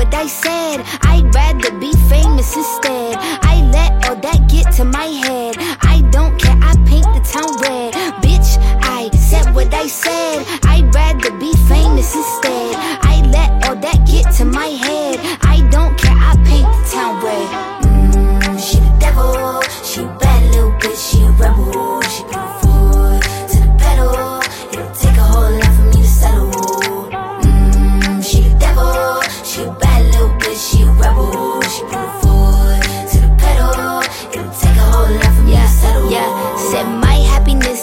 what they said. I'd rather be famous instead.